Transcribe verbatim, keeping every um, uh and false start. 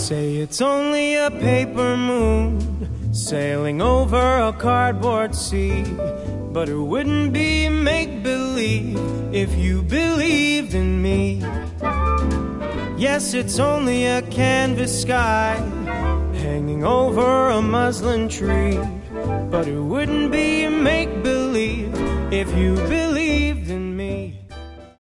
Say it's only a paper moon sailing over a cardboard sea, but it wouldn't be make-believe if you believed in me. Yes, it's only a canvas sky hanging over a muslin tree, but it wouldn't be make-believe if you believed in me.